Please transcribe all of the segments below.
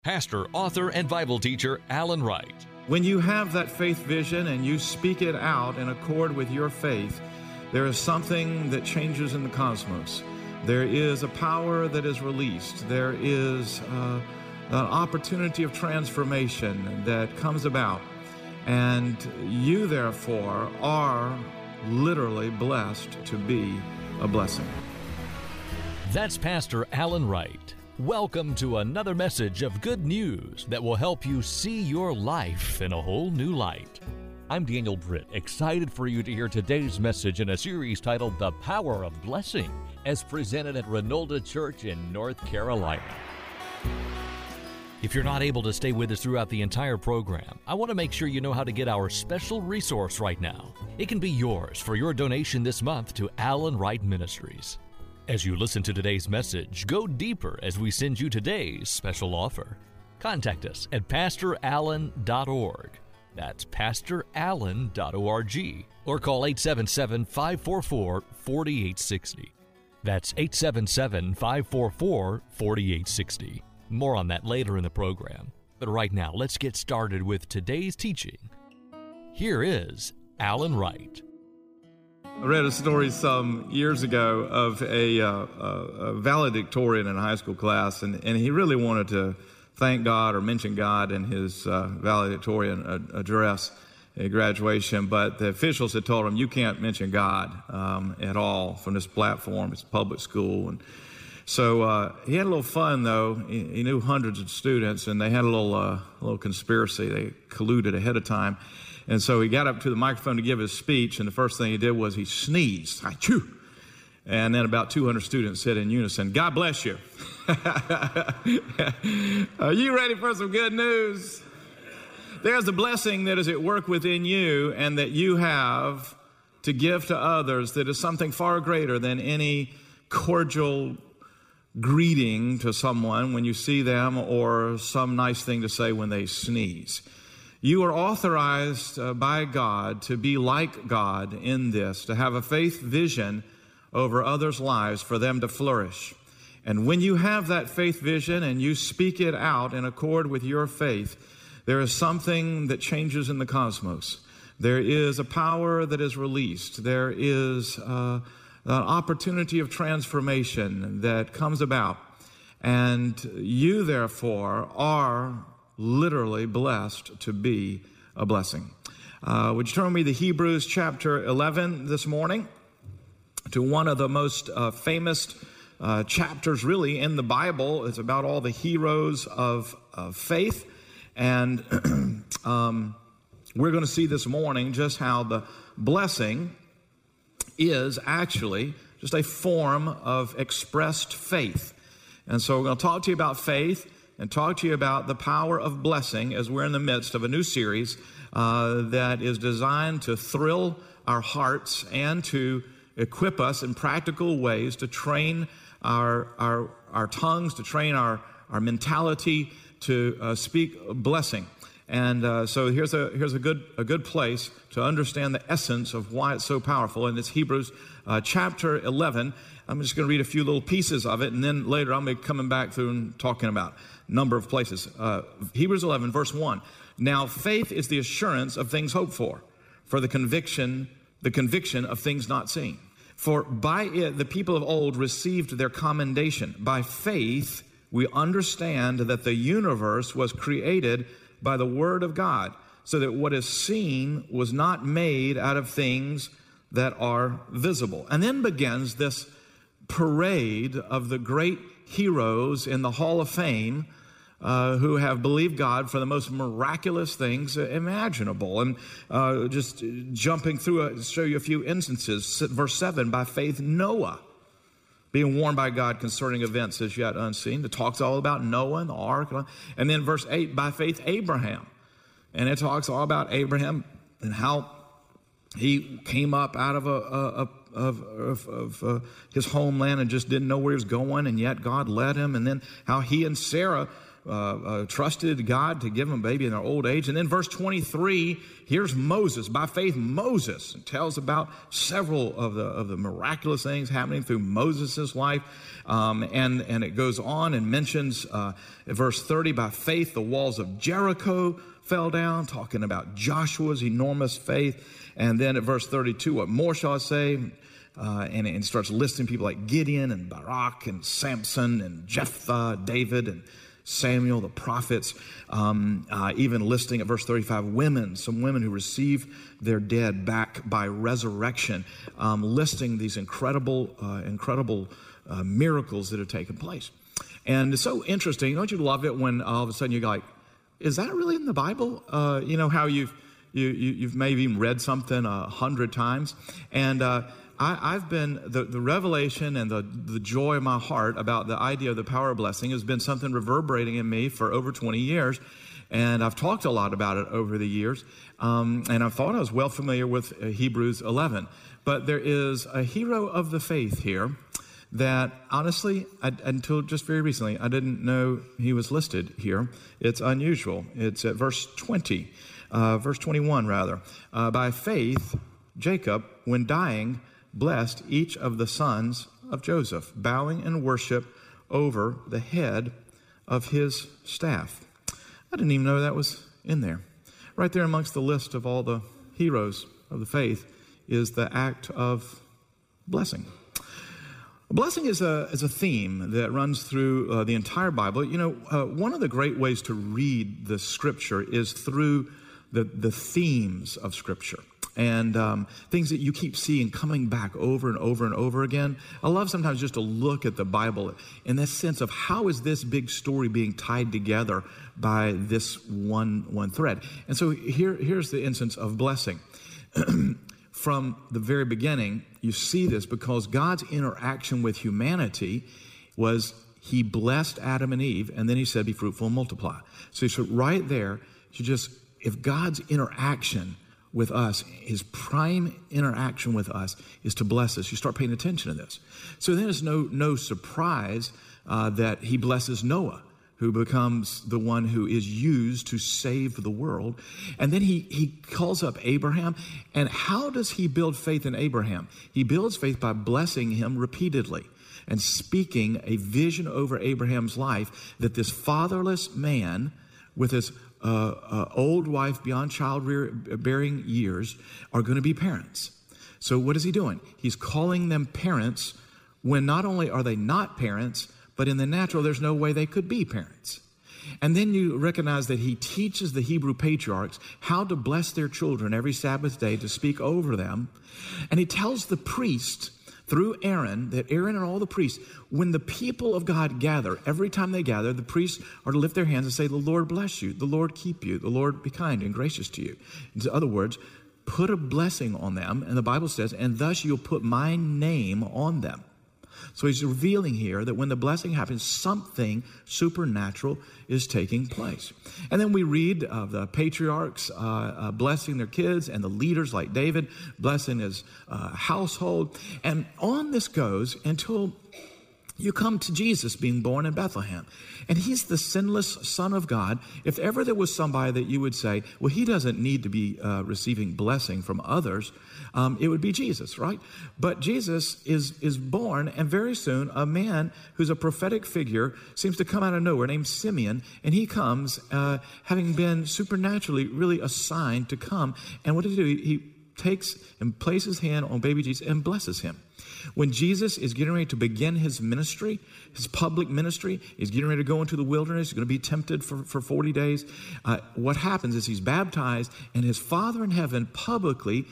Pastor, author, and Bible teacher Alan Wright. When you have that faith vision and you speak it out in accord with your faith, there is something that changes in the cosmos. There is a power that is released. There is an opportunity of transformation that comes about. And you, therefore, are literally blessed to be a blessing. That's Pastor Alan Wright. Welcome to another message of good news that will help you see your life in a whole new light. I'm Daniel Britt, excited for you to hear today's message in a series titled The Power of Blessing, as presented at Renolda Church in North Carolina. If you're not able to stay with us throughout the entire program, I want to make sure you know how to get our special resource right now. It can be yours for your donation this month to Alan Wright Ministries. As you listen to today's message, go deeper as we send you today's special offer. Contact us at pastorallen.org. That's pastorallen.org. Or call 877-544-4860. That's 877-544-4860. More on that later in the program. But right now, let's get started with today's teaching. Here is Alan Wright. I read a story some years ago of a valedictorian in a high school class, and he really wanted to thank God or mention God in his valedictorian address at graduation, but the officials had told him, you can't mention God at all from this platform. It's a public school. And so he had a little fun, though. He knew hundreds of students, and they had a little conspiracy. They colluded ahead of time. And so he got up to the microphone to give his speech, and the first thing he did was he sneezed. Achoo! And then about 200 students said in unison, God bless you. Are you ready for some good news? There's a blessing that is at work within you and that you have to give to others that is something far greater than any cordial greeting to someone when you see them or some nice thing to say when they sneeze. You are authorized by God to be like God in this, to have a faith vision over others' lives for them to flourish. And when you have that faith vision and you speak it out in accord with your faith, there is something that changes in the cosmos. There is a power that is released. There is an opportunity of transformation that comes about. And you, therefore, are literally blessed to be a blessing. Would you turn with me to Hebrews chapter 11 this morning, to one of the most famous chapters really in the Bible. It's about all the heroes of faith. And we're going to see this morning just how the blessing is actually just a form of expressed faith. And so we're going to talk to you about faith and talk to you about the power of blessing as we're in the midst of a new series that is designed to thrill our hearts and to equip us in practical ways to train our tongues, to train our mentality to speak blessing. And so here's a good place to understand the essence of why it's so powerful. And it's Hebrews chapter 11. I'm just going to read a few little pieces of it, and then later I'm going to be coming back through and talking about a number of places. Hebrews 11, verse 1. Now faith is the assurance of things hoped for the conviction of things not seen. For by it the people of old received their commendation. By faith we understand that the universe was created by the word of God, so that what is seen was not made out of things that are visible. And then begins this parade of the great heroes in the Hall of Fame who have believed God for the most miraculous things imaginable. And just jumping through it, show you a few instances. Verse 7, by faith Noah, being warned by God concerning events as yet unseen. It talks all about Noah and the ark. And then verse 8, by faith Abraham. And it talks all about Abraham and how he came up out of his homeland and just didn't know where he was going, and yet God led him. And then how he and Sarah trusted God to give them a baby in their old age. And then verse 23, here's Moses. By faith, Moses tells about several of the miraculous things happening through Moses' life. And it goes on and mentions at verse 30, by faith, the walls of Jericho fell down, talking about Joshua's enormous faith. And then at verse 32, what more shall I say? And it starts listing people like Gideon and Barak and Samson and Jephthah, David and Samuel, the prophets, even listing at verse 35 some women who received their dead back by resurrection, listing these incredible miracles that have taken place. And it's so interesting. Don't you love it when all of a sudden you're like, is that really in the Bible? You know how you've maybe even read something 100 times, and I've been, the revelation and the joy of my heart about the idea of the power of blessing has been something reverberating in me for over 20 years. And I've talked a lot about it over the years. And I thought I was well familiar with Hebrews 11. But there is a hero of the faith here that honestly, until just very recently, I didn't know he was listed here. It's unusual. It's at verse 21 rather. By faith, Jacob, when dying, blessed each of the sons of Joseph, bowing in worship over the head of his staff. I didn't even know that was in there. Right there amongst the list of all the heroes of the faith is the act of blessing. Blessing is a theme that runs through the entire Bible. You know, one of the great ways to read the Scripture is through the themes of Scripture. And things that you keep seeing coming back over and over and over again. I love sometimes just to look at the Bible in that sense of how is this big story being tied together by this one thread. And so here's the instance of blessing. From the very beginning, you see this because God's interaction with humanity was he blessed Adam and Eve, and then he said, be fruitful and multiply. So right there, if God's interaction with us, his prime interaction with us is to bless us. You start paying attention to this. So then it's no surprise that he blesses Noah, who becomes the one who is used to save the world. And then he calls up Abraham. And how does he build faith in Abraham? He builds faith by blessing him repeatedly and speaking a vision over Abraham's life that this fatherless man with his old wife beyond childbearing years are going to be parents. So what is he doing? He's calling them parents when not only are they not parents, but in the natural, there's no way they could be parents. And then you recognize that he teaches the Hebrew patriarchs how to bless their children every Sabbath day to speak over them. And he tells the priest through Aaron, that Aaron and all the priests, when the people of God gather, every time they gather, the priests are to lift their hands and say, the Lord bless you, the Lord keep you, the Lord be kind and gracious to you. In other words, put a blessing on them, and the Bible says, and thus you'll put my name on them. So he's revealing here that when the blessing happens, something supernatural is taking place. And then we read of the patriarchs blessing their kids and the leaders like David blessing his household. And on this goes until you come to Jesus being born in Bethlehem. And he's the sinless Son of God. If ever there was somebody that you would say, well, he doesn't need to be receiving blessing from others, it would be Jesus, right? But Jesus is born, and very soon a man who's a prophetic figure seems to come out of nowhere named Simeon, and he comes having been supernaturally really assigned to come. And what does he do? He takes and places his hand on baby Jesus and blesses him. When Jesus is getting ready to begin his ministry, his public ministry, he's getting ready to go into the wilderness, he's going to be tempted for 40 days. What happens is he's baptized, and his Father in heaven publicly,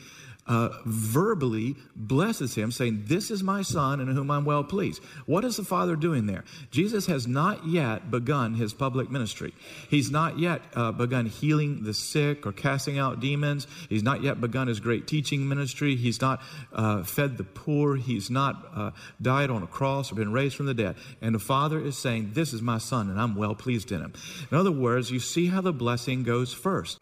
verbally blesses him, saying, this is my Son in whom I'm well pleased. What is the Father doing there? Jesus has not yet begun his public ministry. He's not yet begun healing the sick or casting out demons. He's not yet begun his great teaching ministry. He's not fed the poor. He's not died on a cross or been raised from the dead. And the Father is saying, this is my Son and I'm well pleased in him. In other words, you see how the blessing goes first.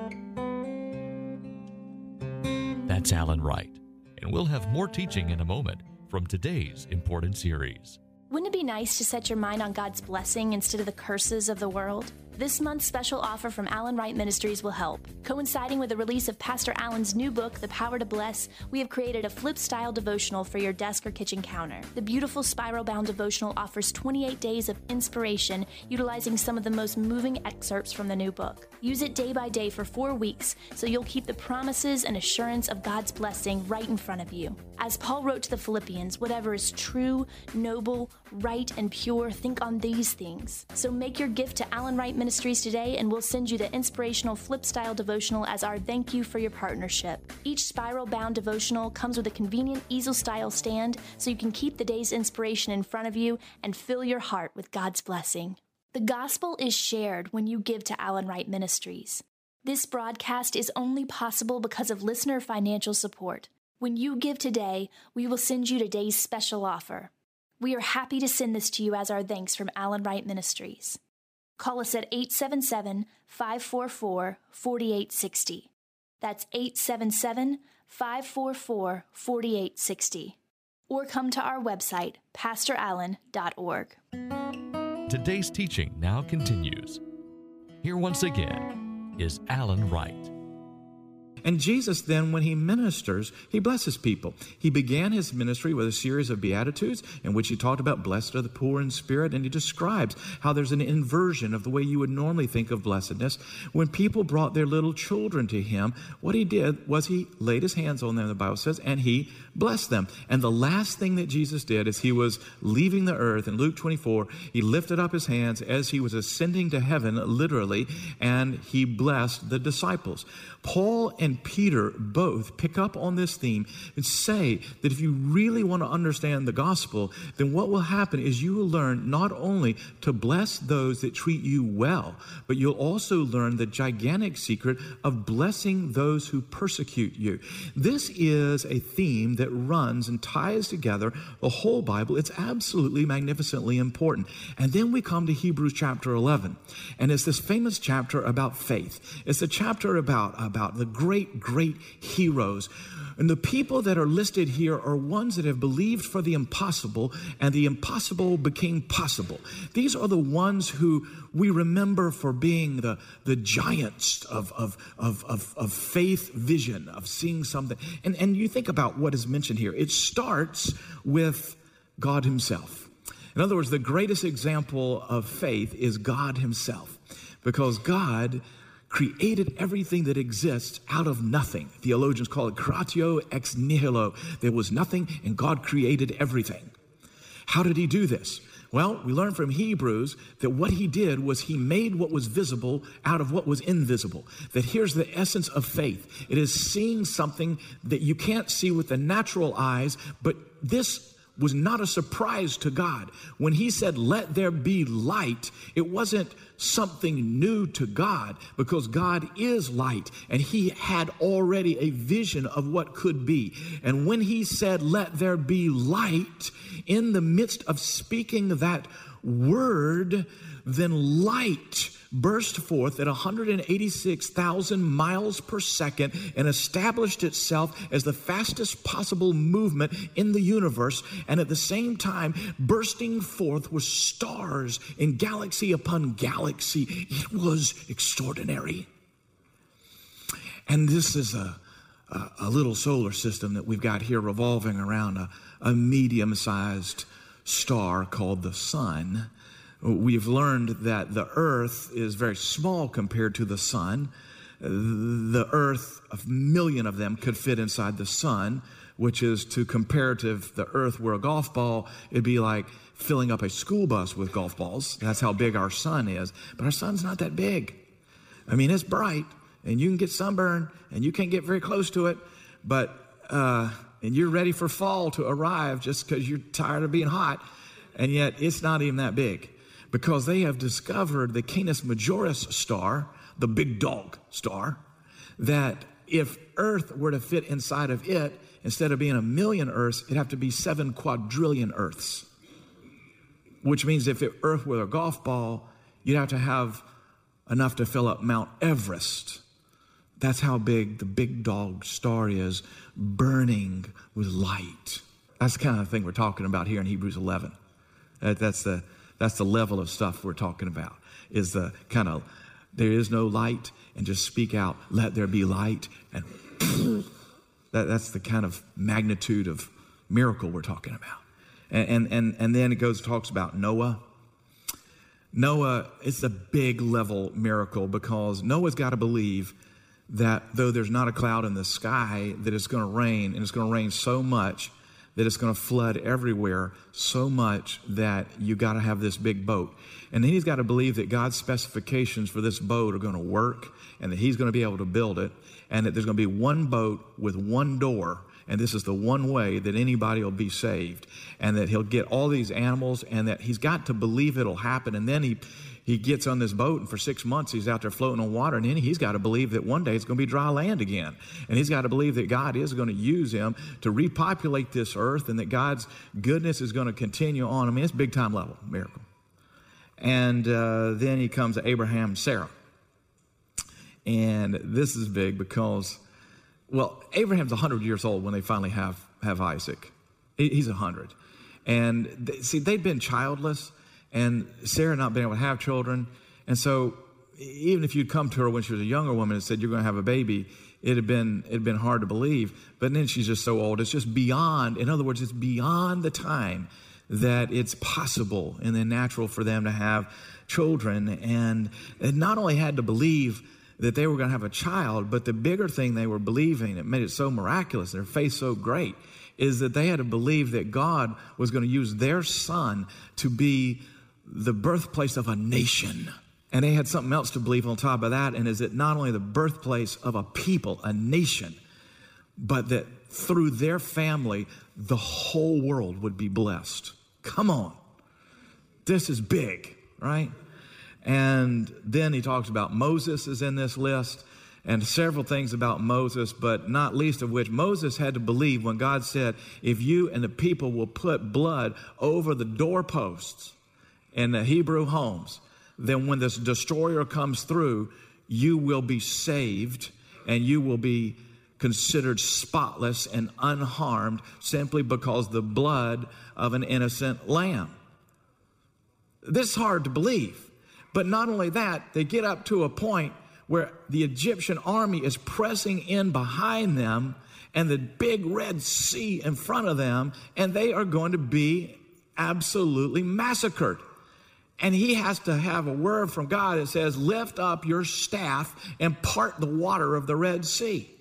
That's Alan Wright, and we'll have more teaching in a moment from today's important series. Wouldn't it be nice to set your mind on God's blessing instead of the curses of the world? This month's special offer from Alan Wright Ministries will help. Coinciding with the release of Pastor Alan's new book, The Power to Bless, we have created a flip-style devotional for your desk or kitchen counter. The beautiful spiral-bound devotional offers 28 days of inspiration utilizing some of the most moving excerpts from the new book. Use it day by day for 4 weeks so you'll keep the promises and assurance of God's blessing right in front of you. As Paul wrote to the Philippians, whatever is true, noble, right, and pure, think on these things. So make your gift to Alan Wright Ministries today, and we'll send you the inspirational flip-style devotional as our thank you for your partnership. Each spiral-bound devotional comes with a convenient easel-style stand so you can keep the day's inspiration in front of you and fill your heart with God's blessing. The gospel is shared when you give to Alan Wright Ministries. This broadcast is only possible because of listener financial support. When you give today, we will send you today's special offer. We are happy to send this to you as our thanks from Alan Wright Ministries. Call us at 877-544-4860. That's 877-544-4860. Or come to our website, pastorallen.org. Today's teaching now continues. Here once again is Alan Wright. And Jesus then, when he ministers, he blesses people. He began his ministry with a series of Beatitudes in which he talked about blessed are the poor in spirit, and he describes how there's an inversion of the way you would normally think of blessedness. When people brought their little children to him, what he did was he laid his hands on them, the Bible says, and he blessed them. And the last thing that Jesus did as he was leaving the earth in Luke 24, he lifted up his hands as he was ascending to heaven, literally, and he blessed the disciples. Paul and Peter both pick up on this theme and say that if you really want to understand the gospel, then what will happen is you will learn not only to bless those that treat you well, but you'll also learn the gigantic secret of blessing those who persecute you. This is a theme that runs and ties together the whole Bible. It's absolutely magnificently important. And then we come to Hebrews chapter 11, and it's this famous chapter about faith. It's a chapter about the great heroes. And the people that are listed here are ones that have believed for the impossible, and the impossible became possible. These are the ones who we remember for being the giants of faith vision, of seeing something. And you think about what is mentioned here. It starts with God himself. In other words, the greatest example of faith is God himself, because God created everything that exists out of nothing. Theologians call it creatio ex nihilo. There was nothing, and God created everything. How did he do this? Well, we learn from Hebrews that what he did was he made what was visible out of what was invisible. That here's the essence of faith. It is seeing something that you can't see with the natural eyes, but this was not a surprise to God. When he said, let there be light, it wasn't something new to God, because God is light, and he had already a vision of what could be. And when he said, let there be light, in the midst of speaking that word, then light burst forth at 186,000 miles per second and established itself as the fastest possible movement in the universe. And at the same time, bursting forth were stars in galaxy upon galaxy. It was extraordinary. And this is a little solar system that we've got here revolving around a medium-sized star called the sun. We've learned that the earth is very small compared to the sun. The earth, 1 million of them could fit inside the sun, which is to comparative, the earth were a golf ball, it'd be like filling up a school bus with golf balls. That's how big our sun is. But our sun's not that big. I mean, it's bright, and you can get sunburned, and you can't get very close to it, but and you're ready for fall to arrive just because you're tired of being hot, and yet it's not even that big. Because they have discovered the Canis Majoris star, the big dog star, that if Earth were to fit inside of it, instead of being 1 million Earths, it'd have to be 7 quadrillion Earths. Which means if Earth were a golf ball, you'd have to have enough to fill up Mount Everest. That's how big the big dog star is, burning with light. That's the kind of thing we're talking about here in Hebrews 11. That's the level of stuff we're talking about, is the kind of, there is no light, and just speak out, let there be light, and that's the kind of magnitude of miracle we're talking about. And then it talks about Noah. Noah, it's a big level miracle, because Noah's got to believe that though there's not a cloud in the sky, that it's going to rain, and it's going to rain so much that it's going to flood everywhere, so much that you got to have this big boat. And then he's got to believe that God's specifications for this boat are going to work, and that he's going to be able to build it, and that there's going to be one boat with one door, and this is the one way that anybody will be saved, and that he'll get all these animals, and that he's got to believe it'll happen. And then he gets on this boat, and for 6 months he's out there floating on water, and then he's got to believe that one day it's going to be dry land again. And he's got to believe that God is going to use him to repopulate this earth, and that God's goodness is going to continue on. I mean, it's big time level miracle. And then he comes to Abraham and Sarah. And this is big because, well, Abraham's 100 years old when they finally have Isaac. He's 100. And they'd been childless, and Sarah not been able to have children. And so even if you'd come to her when she was a younger woman and said, you're going to have a baby, it'd been hard to believe. But then she's just so old. It's just beyond, in other words, it's beyond the time that it's possible and then natural for them to have children. And they not only had to believe that they were going to have a child, but the bigger thing they were believing that made it so miraculous, their faith so great, is that they had to believe that God was going to use their son to be the birthplace of a nation. And they had something else to believe on top of that, and is that not only the birthplace of a people, a nation, but that through their family, the whole world would be blessed. Come on. This is big, right? And then he talks about Moses is in this list, and several things about Moses, but not least of which Moses had to believe when God said, if you and the people will put blood over the doorposts in the Hebrew homes, then when this destroyer comes through, you will be saved, and you will be considered spotless and unharmed simply because the blood of an innocent lamb. This is hard to believe. But not only that, they get up to a point where the Egyptian army is pressing in behind them, and the big Red Sea in front of them, and they are going to be absolutely massacred. And he has to have a word from God that says, lift up your staff and part the water of the Red Sea.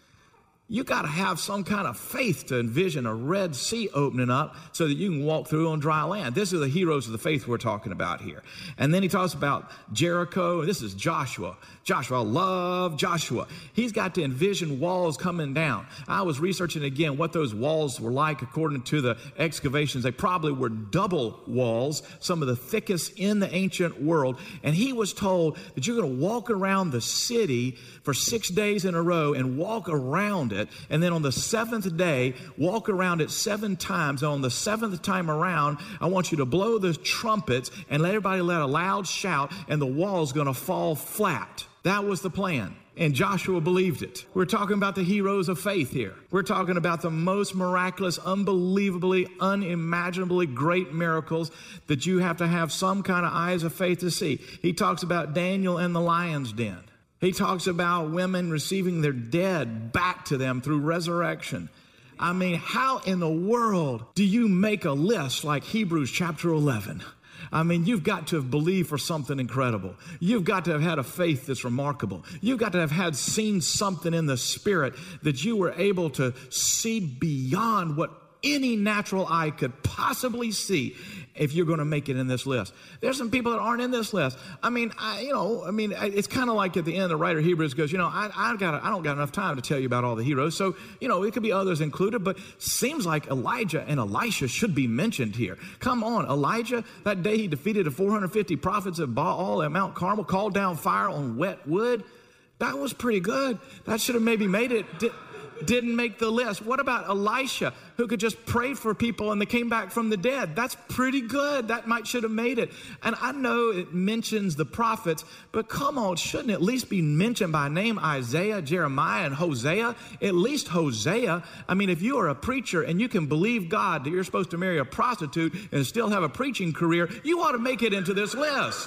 You got to have some kind of faith to envision a Red Sea opening up so that you can walk through on dry land. This is the heroes of the faith we're talking about here. And then he talks about Jericho. This is Joshua. Joshua, I love Joshua. He's got to envision walls coming down. I was researching again what those walls were like according to the excavations. They probably were double walls, some of the thickest in the ancient world. And he was told that you're going to walk around the city for 6 days in a row and walk around it. And then on the seventh day, walk around it 7 times. And on the 7th time around, I want you to blow the trumpets and let everybody let a loud shout, and the wall's going to fall flat. That was the plan. And Joshua believed it. We're talking about the heroes of faith here. We're talking about the most miraculous, unbelievably, unimaginably great miracles that you have to have some kind of eyes of faith to see. He talks about Daniel in the lion's den. He talks about women receiving their dead back to them through resurrection. I mean, how in the world do you make a list like Hebrews chapter 11? I mean, you've got to have believed for something incredible. You've got to have had a faith that's remarkable. You've got to have had seen something in the spirit that you were able to see beyond what any natural eye could possibly see if you're going to make it in this list. There's some people that aren't in this list. I mean, it's kind of like at the end, the writer of Hebrews goes, I don't got enough time to tell you about all the heroes. So, it could be others included, but seems like Elijah and Elisha should be mentioned here. Come on, Elijah, that day he defeated the 450 prophets of Baal at Mount Carmel, called down fire on wet wood. That was pretty good. That should have maybe made it. didn't make the list. What about Elisha, who could just pray for people and they came back from the dead? That's pretty good. That should have made it. And I know it mentions the prophets, but come on, shouldn't it at least be mentioned by name? Isaiah, Jeremiah, and Hosea? At least Hosea. I mean, if you are a preacher and you can believe God that you're supposed to marry a prostitute and still have a preaching career, you ought to make it into this list.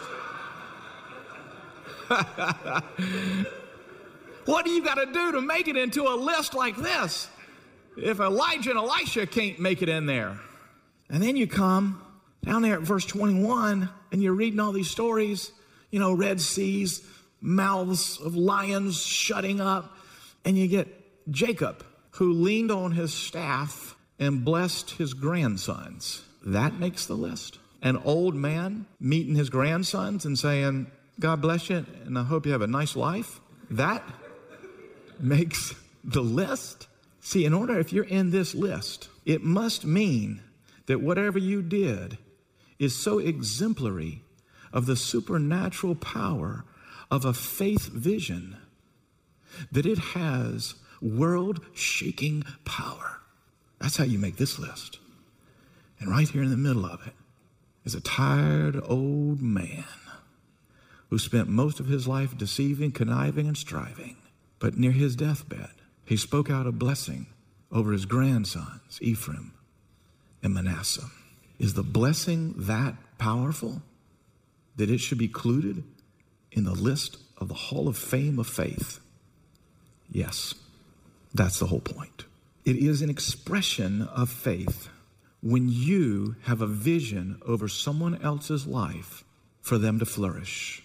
What do you got to do to make it into a list like this? If Elijah and Elisha can't make it in there. And then you come down there at verse 21 and you're reading all these stories, Red Seas, mouths of lions shutting up. And you get Jacob, who leaned on his staff and blessed his grandsons. That makes the list. An old man meeting his grandsons and saying, God bless you, and I hope you have a nice life. That makes the list. See, in order, if you're in this list, it must mean that whatever you did is so exemplary of the supernatural power of a faith vision that it has world-shaking power. That's how you make this list. And right here in the middle of it is a tired old man who spent most of his life deceiving, conniving, and striving. But near his deathbed, he spoke out a blessing over his grandsons, Ephraim and Manasseh. Is the blessing that powerful that it should be included in the list of the Hall of Fame of faith? Yes, that's the whole point. It is an expression of faith when you have a vision over someone else's life for them to flourish.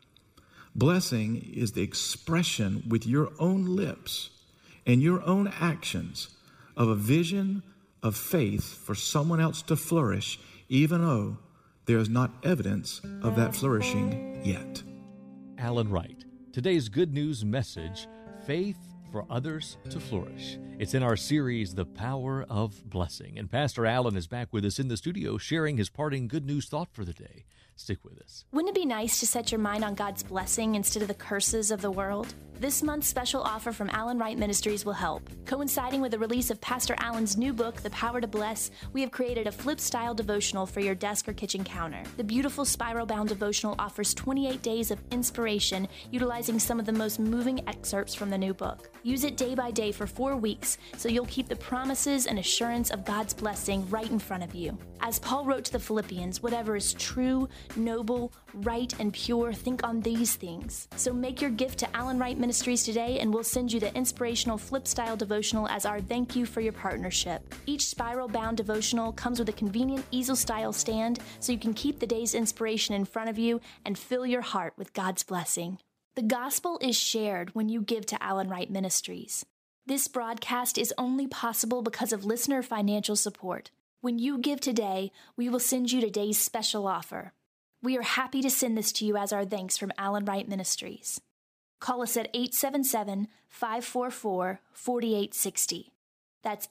Blessing is the expression with your own lips and your own actions of a vision of faith for someone else to flourish, even though there is not evidence of that flourishing yet. Alan Wright, today's good news message, faith for others to flourish. It's in our series, The Power of Blessing. And Pastor Alan is back with us in the studio sharing his parting good news thought for the day. Stick with us. Wouldn't it be nice to set your mind on God's blessing instead of the curses of the world? This month's special offer from Alan Wright Ministries will help. Coinciding with the release of Pastor Alan's new book, The Power to Bless, we have created a flip-style devotional for your desk or kitchen counter. The beautiful spiral-bound devotional offers 28 days of inspiration, utilizing some of the most moving excerpts from the new book. Use it day by day for 4 weeks, so you'll keep the promises and assurance of God's blessing right in front of you. As Paul wrote to the Philippians, whatever is true, noble, right, and pure, think on these things. So make your gift to Alan Wright Ministries today, and we'll send you the inspirational flip-style devotional as our thank you for your partnership. Each spiral-bound devotional comes with a convenient easel-style stand, so you can keep the day's inspiration in front of you and fill your heart with God's blessing. The gospel is shared when you give to Alan Wright Ministries. This broadcast is only possible because of listener financial support. When you give today, we will send you today's special offer. We are happy to send this to you as our thanks from Alan Wright Ministries. Call us at 877-544-4860. That's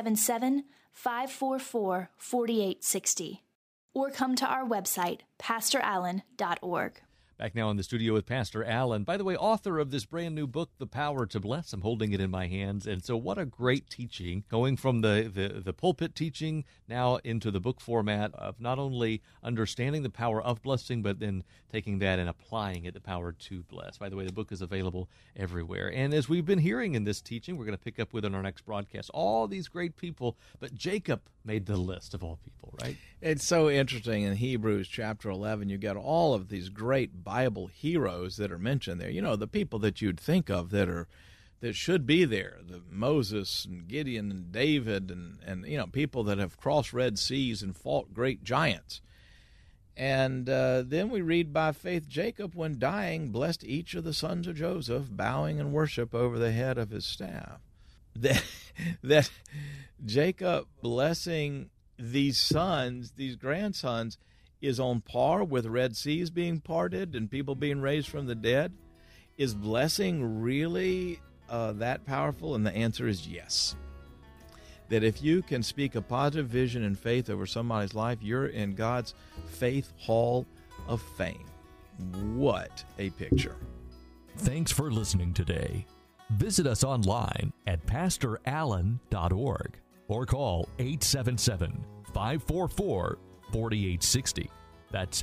877-544-4860. Or come to our website, PastorAlan.org. Back now in the studio with Pastor Alan. By the way, author of this brand new book, The Power to Bless. I'm holding it in my hands. And so what a great teaching, going from the pulpit teaching now into the book format of not only understanding the power of blessing, but then taking that and applying it, the power to bless. By the way, the book is available everywhere. And as we've been hearing in this teaching, we're going to pick up with in our next broadcast, all these great people, but Jacob made the list of all people, right? It's so interesting in Hebrews chapter 11, you get all of these great Bible heroes that are mentioned there. You know, the people that you'd think of that should be there, the Moses and Gideon and David and you know, people that have crossed Red Seas and fought great giants. And then we read, by faith Jacob, when dying, blessed each of the sons of Joseph, bowing in worship over the head of his staff. That Jacob blessing these sons, these grandsons, is on par with Red Seas being parted and people being raised from the dead? Is blessing really that powerful? And the answer is yes. That if you can speak a positive vision and faith over somebody's life, you're in God's faith hall of fame. What a picture. Thanks for listening today. Visit us online at pastorallen.org or call 877-544-4860. That's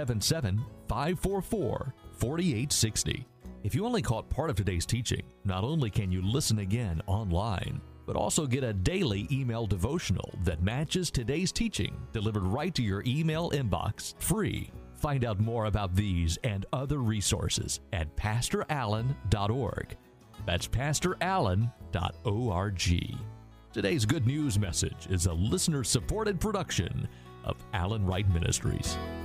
877-544-4860. If you only caught part of today's teaching, not only can you listen again online, but also get a daily email devotional that matches today's teaching delivered right to your email inbox, free. Find out more about these and other resources at pastorallen.org. That's pastorallen.org. Today's Good News message is a listener-supported production of Allen Wright Ministries.